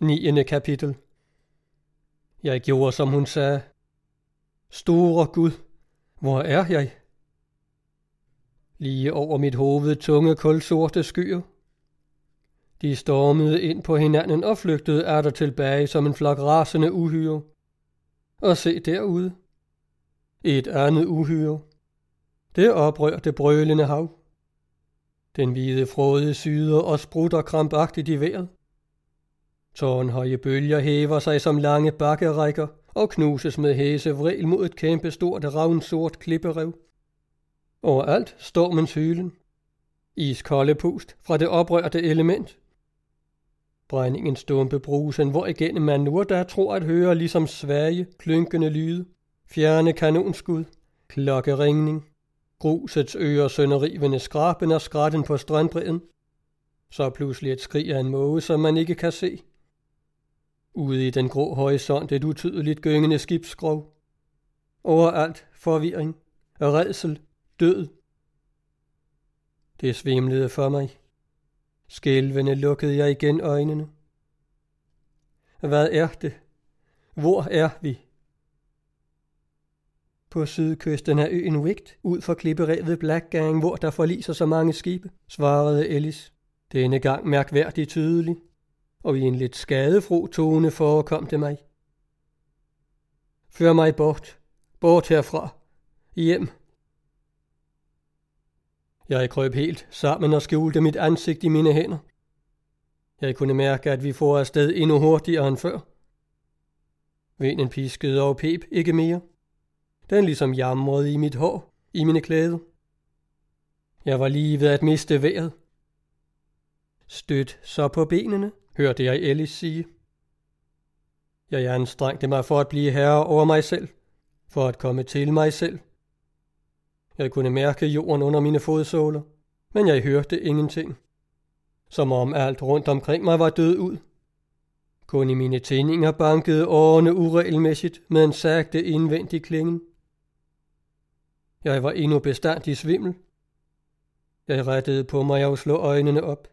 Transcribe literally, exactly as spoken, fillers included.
niende kapitel. Jeg gjorde, som hun sagde. Store Gud, hvor er jeg? Lige over mit hoved tunge kulsorte skyer. De stormede ind på hinanden og flygtede atter tilbage som en flok rasende uhyre. Og se derude. Et andet uhyre. Det oprørte brølende hav. Den hvide fråde syder og sprutter krampagtigt i vejret. Tårnhøje bølger hæver sig som lange bakkerækker og knuses med hæse vrel mod et kæmpestort ravnsort klipperev. Overalt stormens hylen. Iskolde pust fra det oprørte element. Brændingens stumpe brusen, hvor igennem man nu og der tror at høre ligesom svage, klynkende lyde, fjerne kanonskud, klokkeringning, grusets øre sønderrivende skraben og skratten på strandbredden. Så pludselig et skrig af en måge, som man ikke kan se. Ude i den grå horisont et utydeligt gyngende skibsskrog. Overalt forvirring, rædsel, død. Det svimlede for mig. Skælvende lukkede jeg igen øjnene. Hvad er det? Hvor er vi? På sydkysten af øen Wight, ud for klipperevet Blackgang, hvor der forliser så mange skibe, svarede Ellis. Denne gang mærkværdigt tydelig, og i en lidt skadefro tone forekom det mig. Før mig bort, bort herfra, hjem. Jeg krøb helt sammen og skjulte mit ansigt i mine hænder. Jeg kunne mærke, at vi får afsted endnu hurtigere end før. Vinden piskede og pep ikke mere. Den ligesom jamrede i mit hår, i mine klæder. Jeg var lige ved at miste vejret. Støt så på benene, hørte jeg Ellis sige. Jeg anstrengte mig for at blive herre over mig selv, for at komme til mig selv. Jeg kunne mærke jorden under mine fodsåler, men jeg hørte ingenting. Som om alt rundt omkring mig var død ud. Kun i mine tændinger bankede årene uregelmæssigt med en sagte indvendig klingen. Jeg var endnu bestandig svimmel. Jeg rettede på mig og slog øjnene op.